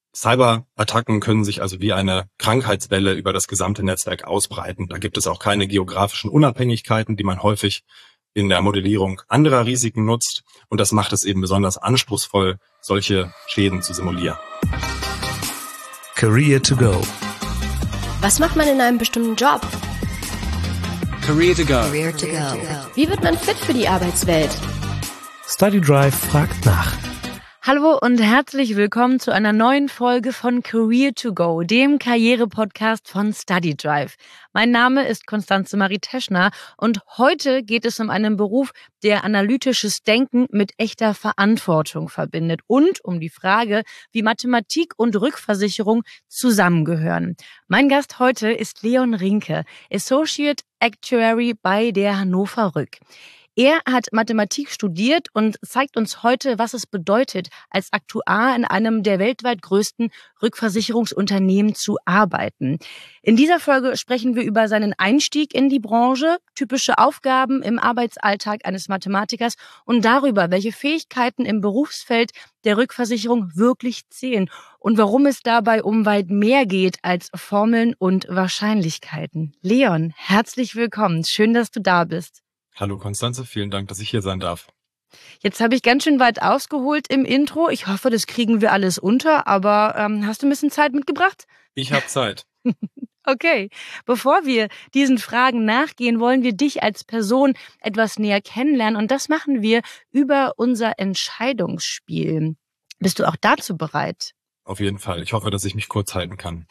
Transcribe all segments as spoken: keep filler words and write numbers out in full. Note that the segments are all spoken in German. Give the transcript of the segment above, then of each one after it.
Cyberattacken können sich also wie eine Krankheitswelle über das gesamte Netzwerk ausbreiten. Da gibt es auch keine geografischen Unabhängigkeiten, die man häufig in der Modellierung anderer Risiken nutzt. Und das macht es eben besonders anspruchsvoll, solche Schäden zu simulieren. Career to go. Was macht man in einem bestimmten Job? Career to go. Career to go. Wie wird man fit für die Arbeitswelt? StudyDrive fragt nach. Hallo und herzlich willkommen zu einer neuen Folge von Career to go, dem Karriere-Podcast von StudyDrive. Mein Name ist Constanze Marie Teschner und heute geht es um einen Beruf, der analytisches Denken mit echter Verantwortung verbindet und um die Frage, wie Mathematik und Rückversicherung zusammengehören. Mein Gast heute ist Leon Rinke, Associate Actuary bei der Hannover Rück. Er hat Mathematik studiert und zeigt uns heute, was es bedeutet, als Aktuar in einem der weltweit größten Rückversicherungsunternehmen zu arbeiten. In dieser Folge sprechen wir über seinen Einstieg in die Branche, typische Aufgaben im Arbeitsalltag eines Mathematikers und darüber, welche Fähigkeiten im Berufsfeld der Rückversicherung wirklich zählen und warum es dabei um weit mehr geht als Formeln und Wahrscheinlichkeiten. Leon, herzlich willkommen. Schön, dass du da bist. Hallo Constanze, vielen Dank, dass ich hier sein darf. Jetzt habe ich ganz schön weit ausgeholt im Intro. Ich hoffe, das kriegen wir alles unter, aber ähm, hast du ein bisschen Zeit mitgebracht? Ich habe Zeit. Okay, bevor wir diesen Fragen nachgehen, wollen wir dich als Person etwas näher kennenlernen und das machen wir über unser Entscheidungsspiel. Bist du auch dazu bereit? Auf jeden Fall. Ich hoffe, dass ich mich kurz halten kann.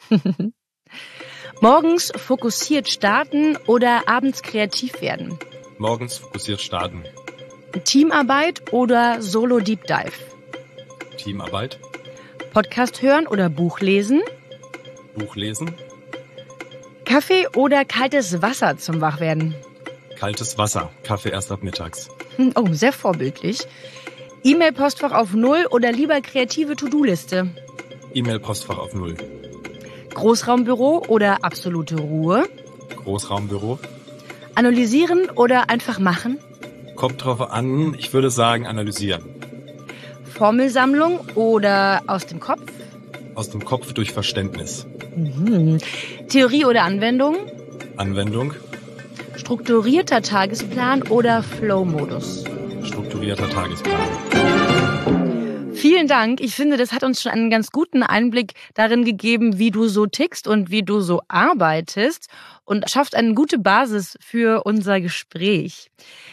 Morgens fokussiert starten oder abends kreativ werden? Morgens fokussiert starten. Teamarbeit oder Solo Deep Dive? Teamarbeit. Podcast hören oder Buch lesen? Buch lesen. Kaffee oder kaltes Wasser zum Wachwerden? Kaltes Wasser. Kaffee erst ab mittags. Oh, sehr vorbildlich. E-Mail-Postfach auf Null oder lieber kreative To-Do-Liste? E-Mail-Postfach auf Null. Großraumbüro oder absolute Ruhe? Großraumbüro. Analysieren oder einfach machen? Kommt drauf an, ich würde sagen analysieren. Formelsammlung oder aus dem Kopf? Aus dem Kopf durch Verständnis. Mhm. Theorie oder Anwendung? Anwendung. Strukturierter Tagesplan oder Flow-Modus? Strukturierter Tagesplan. Vielen Dank. Ich finde, das hat uns schon einen ganz guten Einblick darin gegeben, wie du so tickst und wie du so arbeitest und schafft eine gute Basis für unser Gespräch.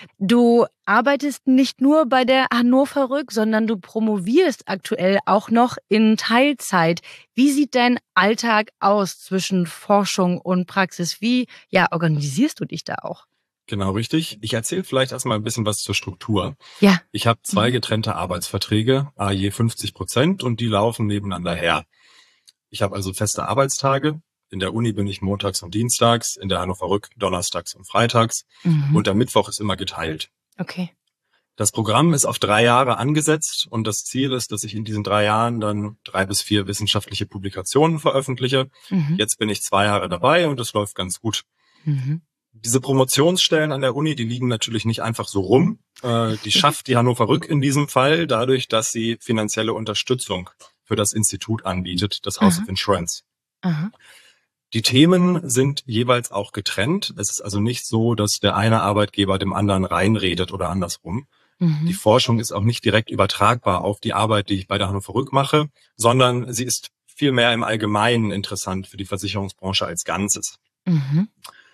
Du arbeitest nicht nur bei der Hannover Rück, sondern du promovierst aktuell auch noch in Teilzeit. Wie sieht dein Alltag aus zwischen Forschung und Praxis? Wie, ja, organisierst du dich da auch? Genau, richtig. Ich erzähle vielleicht erstmal ein bisschen was zur Struktur. Ja. Ich habe zwei getrennte Arbeitsverträge, a je fünfzig Prozent und die laufen nebeneinander her. Ich habe also feste Arbeitstage. In der Uni bin ich montags und dienstags, in der Hannover Rück donnerstags und freitags Mhm. und der Mittwoch ist immer geteilt. Okay. Das Programm ist auf drei Jahre angesetzt und das Ziel ist, dass ich in diesen drei Jahren dann drei bis vier wissenschaftliche Publikationen veröffentliche. Mhm. Jetzt bin ich zwei Jahre dabei und es läuft ganz gut. Mhm. Diese Promotionsstellen an der Uni, die liegen natürlich nicht einfach so rum. Äh, die schafft die Hannover Rück in diesem Fall dadurch, dass sie finanzielle Unterstützung für das Institut anbietet, das House Aha. of Insurance. Aha. Die Themen sind jeweils auch getrennt. Es ist also nicht so, dass der eine Arbeitgeber dem anderen reinredet oder andersrum. Mhm. Die Forschung ist auch nicht direkt übertragbar auf die Arbeit, die ich bei der Hannover Rück mache, sondern sie ist vielmehr im Allgemeinen interessant für die Versicherungsbranche als Ganzes. Mhm.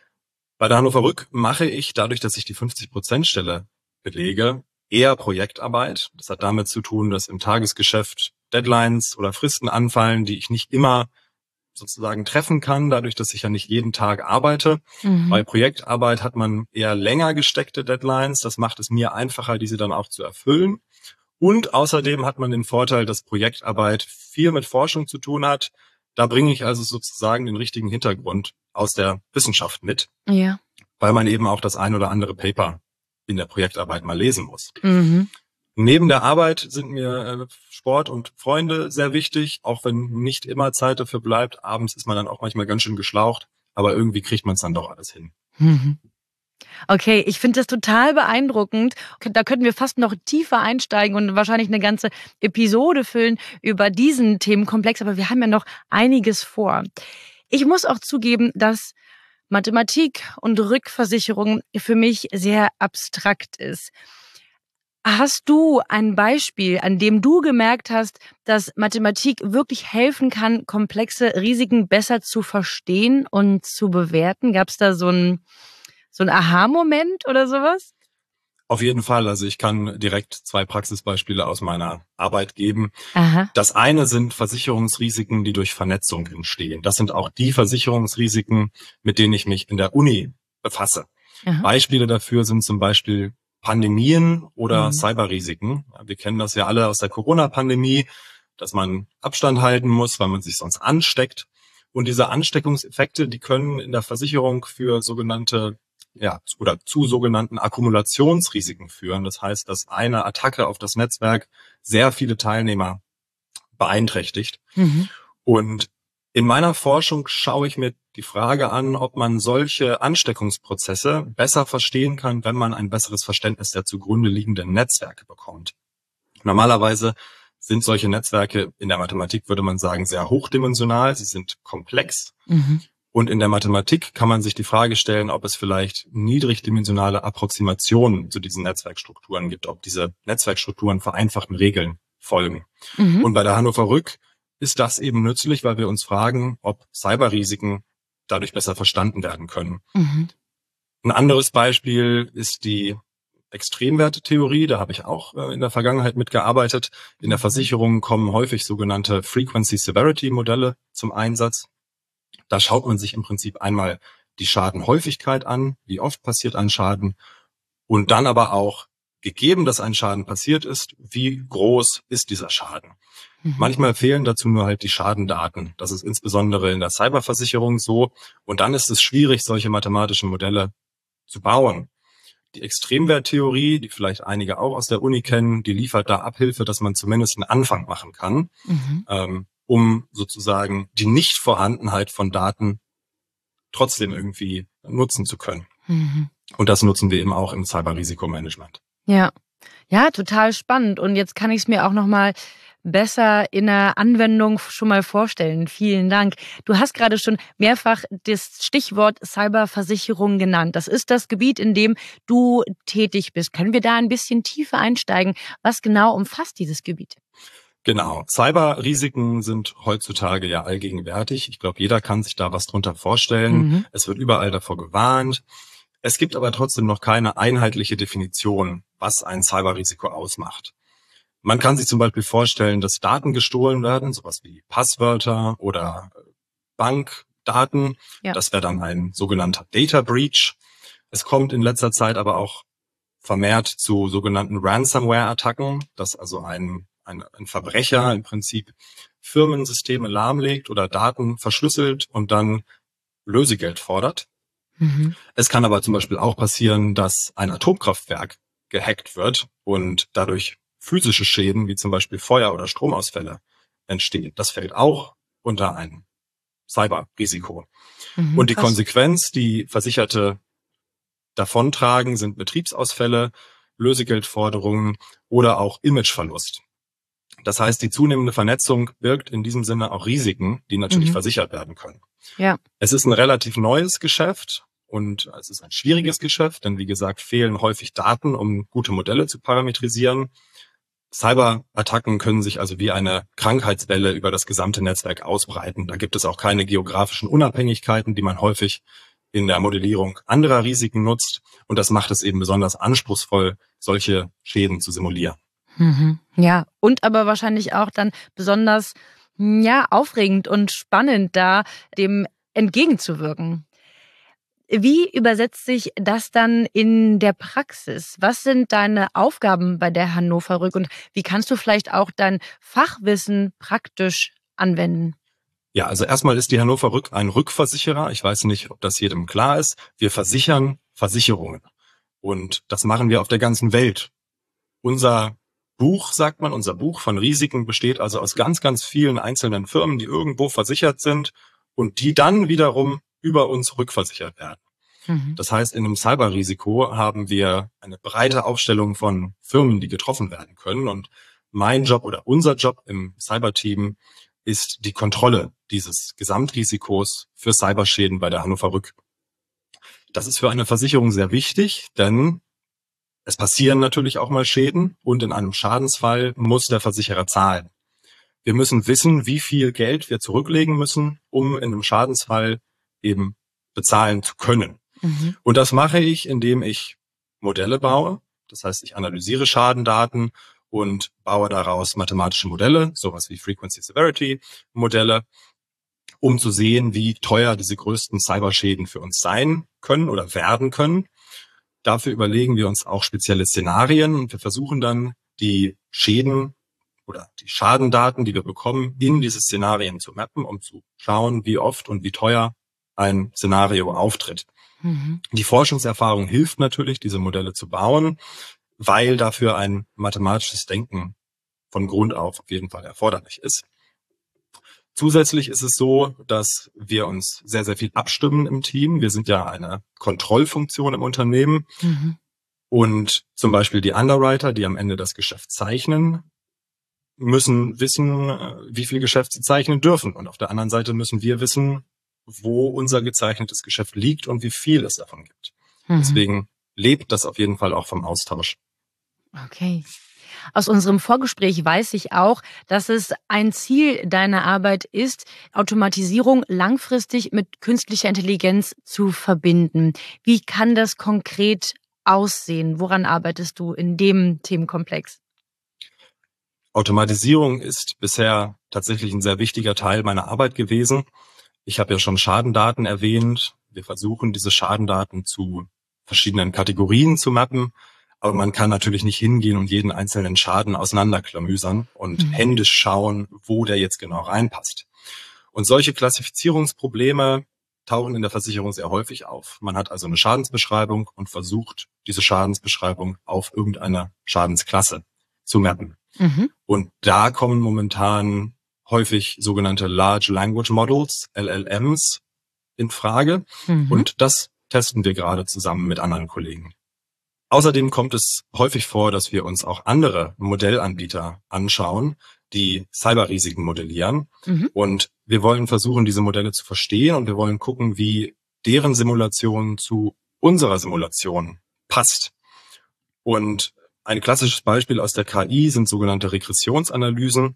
Bei der Hannover Rück mache ich, dadurch, dass ich die fünfzig-Prozent-Stelle belege, eher Projektarbeit. Das hat damit zu tun, dass im Tagesgeschäft Deadlines oder Fristen anfallen, die ich nicht immer sozusagen treffen kann, dadurch, dass ich ja nicht jeden Tag arbeite. Mhm. Bei Projektarbeit hat man eher länger gesteckte Deadlines. Das macht es mir einfacher, diese dann auch zu erfüllen. Und außerdem hat man den Vorteil, dass Projektarbeit viel mit Forschung zu tun hat. Da bringe ich also sozusagen den richtigen Hintergrund aus der Wissenschaft mit, Ja. weil man eben auch das ein oder andere Paper in der Projektarbeit mal lesen muss. Mhm. Neben der Arbeit sind mir äh, Sport und Freunde sehr wichtig, auch wenn nicht immer Zeit dafür bleibt. Abends ist man dann auch manchmal ganz schön geschlaucht, aber irgendwie kriegt man es dann doch alles hin. Mhm. Okay, ich finde das total beeindruckend. Da könnten wir fast noch tiefer einsteigen und wahrscheinlich eine ganze Episode füllen über diesen Themenkomplex, aber wir haben ja noch einiges vor. Ich muss auch zugeben, dass Mathematik und Rückversicherung für mich sehr abstrakt ist. Hast du ein Beispiel, an dem du gemerkt hast, dass Mathematik wirklich helfen kann, komplexe Risiken besser zu verstehen und zu bewerten? Gab es da so ein So ein Aha-Moment oder sowas? Auf jeden Fall. Also ich kann direkt zwei Praxisbeispiele aus meiner Arbeit geben. Aha. Das eine sind Versicherungsrisiken, die durch Vernetzung entstehen. Das sind auch die Versicherungsrisiken, mit denen ich mich in der Uni befasse. Aha. Beispiele dafür sind zum Beispiel Pandemien oder Mhm. Cyberrisiken. Ja, wir kennen das ja alle aus der Corona-Pandemie, dass man Abstand halten muss, weil man sich sonst ansteckt. Und diese Ansteckungseffekte, die können in der Versicherung für sogenannte ja, oder zu sogenannten Akkumulationsrisiken führen. Das heißt, dass eine Attacke auf das Netzwerk sehr viele Teilnehmer beeinträchtigt. Mhm. Und in meiner Forschung schaue ich mir die Frage an, ob man solche Ansteckungsprozesse besser verstehen kann, wenn man ein besseres Verständnis der zugrunde liegenden Netzwerke bekommt. Normalerweise sind solche Netzwerke in der Mathematik, würde man sagen, sehr hochdimensional. Sie sind komplex. Mhm. Und in der Mathematik kann man sich die Frage stellen, ob es vielleicht niedrigdimensionale Approximationen zu diesen Netzwerkstrukturen gibt, ob diese Netzwerkstrukturen vereinfachten Regeln folgen. Mhm. Und bei der Hannover Rück ist das eben nützlich, weil wir uns fragen, ob Cyberrisiken dadurch besser verstanden werden können. Mhm. Ein anderes Beispiel ist die Extremwertetheorie. Da habe ich auch äh, in der Vergangenheit mitgearbeitet. In der Versicherung kommen häufig sogenannte Frequency-Severity-Modelle zum Einsatz. Da schaut man sich im Prinzip einmal die Schadenhäufigkeit an, wie oft passiert ein Schaden, und dann aber auch, gegeben, dass ein Schaden passiert ist, wie groß ist dieser Schaden. Mhm. Manchmal fehlen dazu nur halt die Schadendaten. Das ist insbesondere in der Cyberversicherung so. Und dann ist es schwierig, solche mathematischen Modelle zu bauen. Die Extremwerttheorie, die vielleicht einige auch aus der Uni kennen, die liefert da Abhilfe, dass man zumindest einen Anfang machen kann, Mhm. ähm, um sozusagen die Nichtvorhandenheit von Daten trotzdem irgendwie nutzen zu können. Mhm. Und das nutzen wir eben auch im Cyberrisikomanagement. Ja. Ja, total spannend. Und jetzt kann ich es mir auch noch mal besser in der Anwendung schon mal vorstellen. Vielen Dank. Du hast gerade schon mehrfach das Stichwort Cyberversicherung genannt. Das ist das Gebiet, in dem du tätig bist. Können wir da ein bisschen tiefer einsteigen? Was genau umfasst dieses Gebiet? Genau. Cyberrisiken sind heutzutage ja allgegenwärtig. Ich glaube, jeder kann sich da was drunter vorstellen. Mhm. Es wird überall davor gewarnt. Es gibt aber trotzdem noch keine einheitliche Definition, was ein Cyberrisiko ausmacht. Man kann sich zum Beispiel vorstellen, dass Daten gestohlen werden, sowas wie Passwörter oder Bankdaten. Ja. Das wäre dann ein sogenannter Data Breach. Es kommt in letzter Zeit aber auch vermehrt zu sogenannten Ransomware-Attacken, dass also ein, ein, ein Verbrecher im Prinzip Firmensysteme lahmlegt oder Daten verschlüsselt und dann Lösegeld fordert. Mhm. Es kann aber zum Beispiel auch passieren, dass ein Atomkraftwerk gehackt wird und dadurch physische Schäden wie zum Beispiel Feuer- oder Stromausfälle entstehen. Das fällt auch unter ein Cyberrisiko. Mhm. Und die Krass. Konsequenz, die Versicherte davontragen, sind Betriebsausfälle, Lösegeldforderungen oder auch Imageverlust. Das heißt, die zunehmende Vernetzung birgt in diesem Sinne auch Risiken, die natürlich Mhm. versichert werden können. Ja. Es ist ein relativ neues Geschäft und es ist ein schwieriges Geschäft, denn wie gesagt, fehlen häufig Daten, um gute Modelle zu parametrisieren. Cyberattacken können sich also wie eine Krankheitswelle über das gesamte Netzwerk ausbreiten. Da gibt es auch keine geografischen Unabhängigkeiten, die man häufig in der Modellierung anderer Risiken nutzt. Und das macht es eben besonders anspruchsvoll, solche Schäden zu simulieren. Mhm. Ja, und aber wahrscheinlich auch dann besonders ja, aufregend und spannend, da dem entgegenzuwirken. Wie übersetzt sich das dann in der Praxis? Was sind deine Aufgaben bei der Hannover Rück und wie kannst du vielleicht auch dein Fachwissen praktisch anwenden? Ja, also erstmal ist die Hannover Rück ein Rückversicherer. Ich weiß nicht, ob das jedem klar ist. Wir versichern Versicherungen. Und das machen wir auf der ganzen Welt. Unser Buch, sagt man, unser Buch von Risiken besteht also aus ganz, ganz vielen einzelnen Firmen, die irgendwo versichert sind und die dann wiederum über uns rückversichert werden. Mhm. Das heißt, in einem Cyberrisiko haben wir eine breite Aufstellung von Firmen, die getroffen werden können. Und mein Job oder unser Job im Cyberteam ist die Kontrolle dieses Gesamtrisikos für Cyberschäden bei der Hannover Rück. Das ist für eine Versicherung sehr wichtig, denn es passieren natürlich auch mal Schäden und in einem Schadensfall muss der Versicherer zahlen. Wir müssen wissen, wie viel Geld wir zurücklegen müssen, um in einem Schadensfall eben bezahlen zu können. Mhm. Und das mache ich, indem ich Modelle baue. Das heißt, ich analysiere Schadendaten und baue daraus mathematische Modelle, sowas wie Frequency-Severity-Modelle, um zu sehen, wie teuer diese größten Cyberschäden für uns sein können oder werden können. Dafür überlegen wir uns auch spezielle Szenarien und wir versuchen dann, die Schäden oder die Schadendaten, die wir bekommen, in diese Szenarien zu mappen, um zu schauen, wie oft und wie teuer ein Szenario auftritt. Mhm. Die Forschungserfahrung hilft natürlich, diese Modelle zu bauen, weil dafür ein mathematisches Denken von Grund auf auf jeden Fall erforderlich ist. Zusätzlich ist es so, dass wir uns sehr, sehr viel abstimmen im Team. Wir sind ja eine Kontrollfunktion im Unternehmen. Mhm. Und zum Beispiel die Underwriter, die am Ende das Geschäft zeichnen, müssen wissen, wie viel Geschäft sie zeichnen dürfen. Und auf der anderen Seite müssen wir wissen, wo unser gezeichnetes Geschäft liegt und wie viel es davon gibt. Mhm. Deswegen lebt das auf jeden Fall auch vom Austausch. Okay. Aus unserem Vorgespräch weiß ich auch, dass es ein Ziel deiner Arbeit ist, Automatisierung langfristig mit künstlicher Intelligenz zu verbinden. Wie kann das konkret aussehen? Woran arbeitest du in dem Themenkomplex? Automatisierung ist bisher tatsächlich ein sehr wichtiger Teil meiner Arbeit gewesen. Ich habe ja schon Schadendaten erwähnt. Wir versuchen, diese Schadendaten zu verschiedenen Kategorien zu mappen. Aber man kann natürlich nicht hingehen und jeden einzelnen Schaden auseinanderklamüsern und mhm. händisch schauen, wo der jetzt genau reinpasst. Und solche Klassifizierungsprobleme tauchen in der Versicherung sehr häufig auf. Man hat also eine Schadensbeschreibung und versucht, diese Schadensbeschreibung auf irgendeine Schadensklasse zu mappen. Mhm. Und da kommen momentan häufig sogenannte Large Language Models, L L Ms, in Frage. Mhm. Und das testen wir gerade zusammen mit anderen Kollegen. Außerdem kommt es häufig vor, dass wir uns auch andere Modellanbieter anschauen, die Cyberrisiken modellieren. Mhm. Und wir wollen versuchen, diese Modelle zu verstehen und wir wollen gucken, wie deren Simulation zu unserer Simulation passt. Und ein klassisches Beispiel aus der K I sind sogenannte Regressionsanalysen.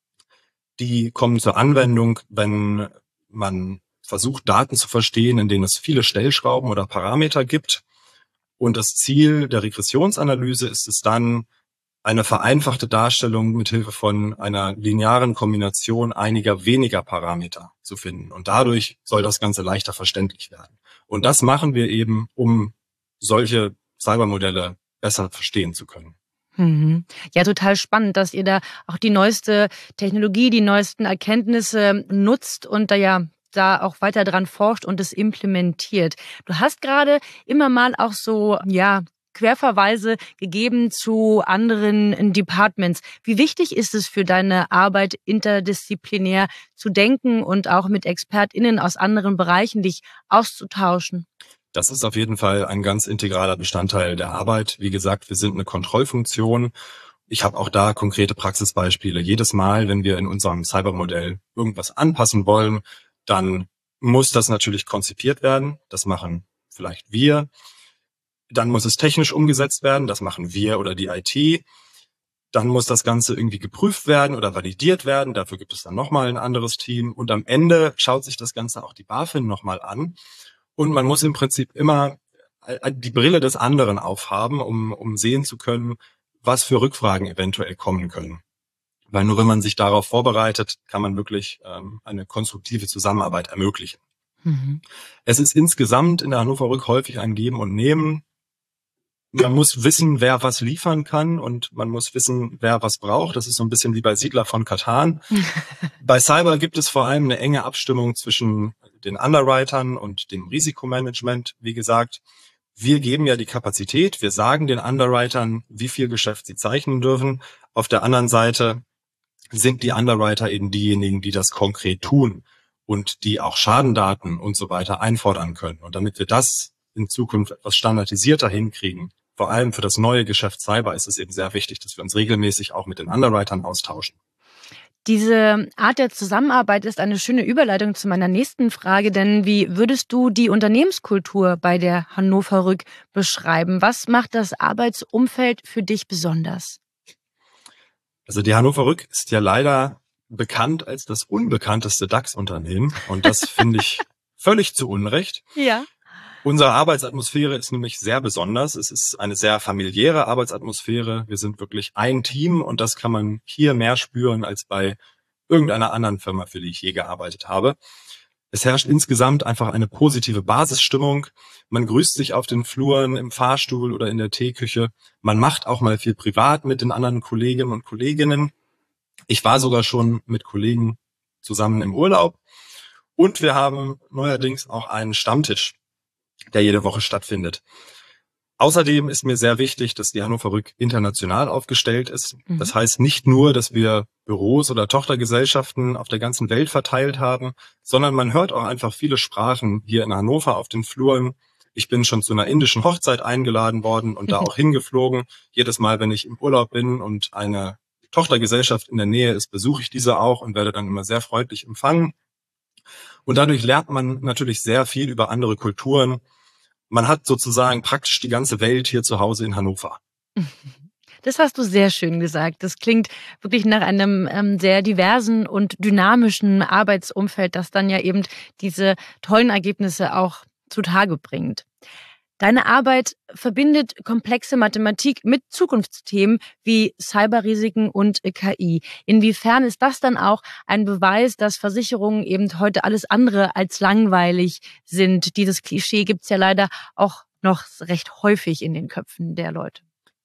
Die kommen zur Anwendung, wenn man versucht, Daten zu verstehen, in denen es viele Stellschrauben oder Parameter gibt. Und das Ziel der Regressionsanalyse ist es dann, eine vereinfachte Darstellung mithilfe von einer linearen Kombination einiger weniger Parameter zu finden. Und dadurch soll das Ganze leichter verständlich werden. Und das machen wir eben, um solche Cybermodelle besser verstehen zu können. Mhm. Ja, total spannend, dass ihr da auch die neueste Technologie, die neuesten Erkenntnisse nutzt und da ja da auch weiter dran forscht und es implementiert. Du hast gerade immer mal auch so, ja, Querverweise gegeben zu anderen Departments. Wie wichtig ist es für deine Arbeit, interdisziplinär zu denken und auch mit ExpertInnen aus anderen Bereichen dich auszutauschen? Das ist auf jeden Fall ein ganz integraler Bestandteil der Arbeit. Wie gesagt, wir sind eine Kontrollfunktion. Ich habe auch da konkrete Praxisbeispiele. Jedes Mal, wenn wir in unserem Cybermodell irgendwas anpassen wollen, dann muss das natürlich konzipiert werden. Das machen vielleicht wir. Dann muss es technisch umgesetzt werden. Das machen wir oder die I T. Dann muss das Ganze irgendwie geprüft werden oder validiert werden. Dafür gibt es dann nochmal ein anderes Team. Und am Ende schaut sich das Ganze auch die BaFin nochmal an. Und man muss im Prinzip immer die Brille des anderen aufhaben, um, um sehen zu können, was für Rückfragen eventuell kommen können. Weil nur wenn man sich darauf vorbereitet, kann man wirklich ähm, eine konstruktive Zusammenarbeit ermöglichen. Mhm. Es ist insgesamt in der Hannover Rück häufig ein Geben und Nehmen. Man muss wissen, wer was liefern kann und man muss wissen, wer was braucht. Das ist so ein bisschen wie bei Siedler von Catan. Bei Cyber gibt es vor allem eine enge Abstimmung zwischen den Underwritern und dem Risikomanagement. Wie gesagt, wir geben ja die Kapazität. Wir sagen den Underwritern, wie viel Geschäft sie zeichnen dürfen. Auf der anderen Seite sind die Underwriter eben diejenigen, die das konkret tun und die auch Schadendaten und so weiter einfordern können. Und damit wir das in Zukunft etwas standardisierter hinkriegen. Vor allem für das neue Geschäft Cyber ist es eben sehr wichtig, dass wir uns regelmäßig auch mit den Underwritern austauschen. Diese Art der Zusammenarbeit ist eine schöne Überleitung zu meiner nächsten Frage, denn wie würdest du die Unternehmenskultur bei der Hannover Rück beschreiben? Was macht das Arbeitsumfeld für dich besonders? Also die Hannover Rück ist ja leider bekannt als das unbekannteste DAX-Unternehmen und das finde ich völlig zu Unrecht. Ja. Unsere Arbeitsatmosphäre ist nämlich sehr besonders. Es ist eine sehr familiäre Arbeitsatmosphäre. Wir sind wirklich ein Team und das kann man hier mehr spüren als bei irgendeiner anderen Firma, für die ich je gearbeitet habe. Es herrscht insgesamt einfach eine positive Basisstimmung. Man grüßt sich auf den Fluren, im Fahrstuhl oder in der Teeküche. Man macht auch mal viel privat mit den anderen Kolleginnen und Kolleginnen. Ich war sogar schon mit Kollegen zusammen im Urlaub. Und wir haben neuerdings auch einen Stammtisch, der jede Woche stattfindet. Außerdem ist mir sehr wichtig, dass die Hannover Rück international aufgestellt ist. Mhm. Das heißt nicht nur, dass wir Büros oder Tochtergesellschaften auf der ganzen Welt verteilt haben, sondern man hört auch einfach viele Sprachen hier in Hannover auf den Fluren. Ich bin schon zu einer indischen Hochzeit eingeladen worden und da auch hingeflogen. Jedes Mal, wenn ich im Urlaub bin und eine Tochtergesellschaft in der Nähe ist, besuche ich diese auch und werde dann immer sehr freundlich empfangen. Und dadurch lernt man natürlich sehr viel über andere Kulturen. Man hat sozusagen praktisch die ganze Welt hier zu Hause in Hannover. Das hast du sehr schön gesagt. Das klingt wirklich nach einem ähm, sehr diversen und dynamischen Arbeitsumfeld, das dann ja eben diese tollen Ergebnisse auch zutage bringt. Deine Arbeit verbindet komplexe Mathematik mit Zukunftsthemen wie Cyberrisiken und K I. Inwiefern ist das dann auch ein Beweis, dass Versicherungen eben heute alles andere als langweilig sind? Dieses Klischee gibt's ja leider auch noch recht häufig in den Köpfen der Leute.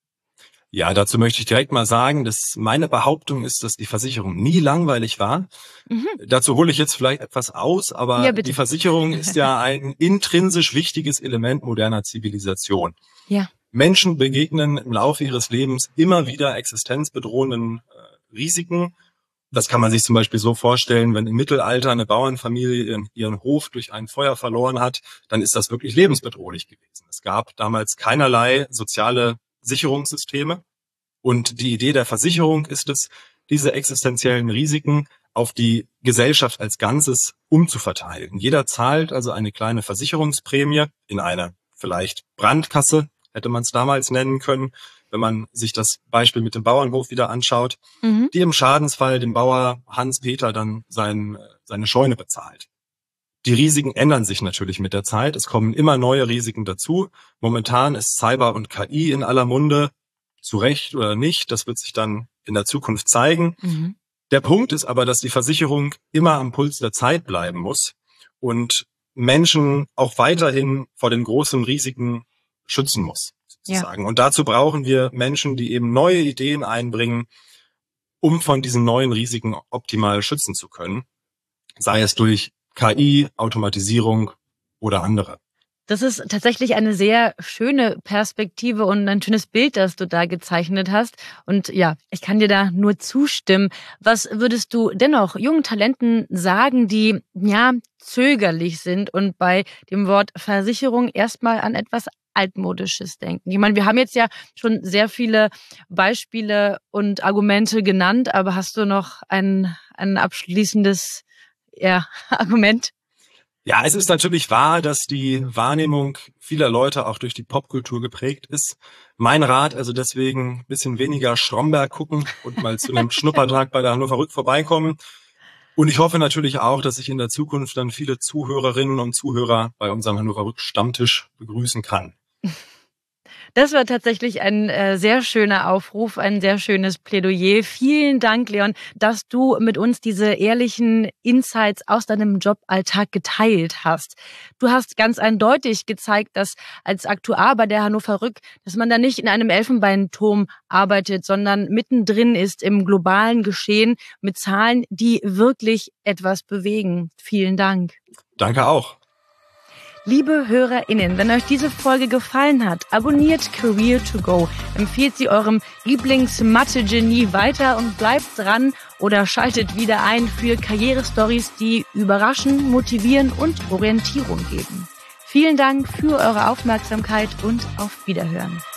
Ja, dazu möchte ich direkt mal sagen, dass meine Behauptung ist, dass die Versicherung nie langweilig war. Mhm. Dazu hole ich jetzt vielleicht etwas aus, aber ja, die Versicherung ist ja ein intrinsisch wichtiges Element moderner Zivilisation. Ja. Menschen begegnen im Laufe ihres Lebens immer wieder existenzbedrohenden äh, Risiken. Das kann man sich zum Beispiel so vorstellen, wenn im Mittelalter eine Bauernfamilie ihren, ihren Hof durch ein Feuer verloren hat, dann ist das wirklich lebensbedrohlich gewesen. Es gab damals keinerlei soziale Sicherungssysteme. Und die Idee der Versicherung ist es, diese existenziellen Risiken auf die Gesellschaft als Ganzes umzuverteilen. Jeder zahlt also eine kleine Versicherungsprämie in eine vielleicht Brandkasse, hätte man es damals nennen können, wenn man sich das Beispiel mit dem Bauernhof wieder anschaut, mhm. die im Schadensfall dem Bauer Hans-Peter dann sein, seine Scheune bezahlt. Die Risiken ändern sich natürlich mit der Zeit. Es kommen immer neue Risiken dazu. Momentan ist Cyber und K I in aller Munde, zu Recht oder nicht. Das wird sich dann in der Zukunft zeigen. Mhm. Der Punkt ist aber, dass die Versicherung immer am Puls der Zeit bleiben muss und Menschen auch weiterhin vor den großen Risiken schützen muss, sozusagen. Ja. Und dazu brauchen wir Menschen, die eben neue Ideen einbringen, um von diesen neuen Risiken optimal schützen zu können. Sei es durch K I, Automatisierung oder andere. Das ist tatsächlich eine sehr schöne Perspektive und ein schönes Bild, das du da gezeichnet hast. Und ja, ich kann dir da nur zustimmen. Was würdest du dennoch jungen Talenten sagen, die ja zögerlich sind und bei dem Wort Versicherung erstmal an etwas Altmodisches denken? Ich meine, wir haben jetzt ja schon sehr viele Beispiele und Argumente genannt, aber hast du noch ein, ein abschließendes Ja, Argument? Ja, es ist natürlich wahr, dass die Wahrnehmung vieler Leute auch durch die Popkultur geprägt ist. Mein Rat, also deswegen ein bisschen weniger Stromberg gucken und mal zu einem Schnuppertag bei der Hannover Rück vorbeikommen. Und ich hoffe natürlich auch, dass ich in der Zukunft dann viele Zuhörerinnen und Zuhörer bei unserem Hannover Rück Stammtisch begrüßen kann. Das war tatsächlich ein äh, sehr schöner Aufruf, ein sehr schönes Plädoyer. Vielen Dank, Leon, dass du mit uns diese ehrlichen Insights aus deinem Joballtag geteilt hast. Du hast ganz eindeutig gezeigt, dass als Aktuar bei der Hannover Rück, dass man da nicht in einem Elfenbeinturm arbeitet, sondern mittendrin ist im globalen Geschehen mit Zahlen, die wirklich etwas bewegen. Vielen Dank. Danke auch. Liebe HörerInnen, wenn euch diese Folge gefallen hat, abonniert Career to Go, empfiehlt sie eurem Lieblings-Mathe-Genie weiter und bleibt dran oder schaltet wieder ein für Karrierestories, die überraschen, motivieren und Orientierung geben. Vielen Dank für eure Aufmerksamkeit und auf Wiederhören.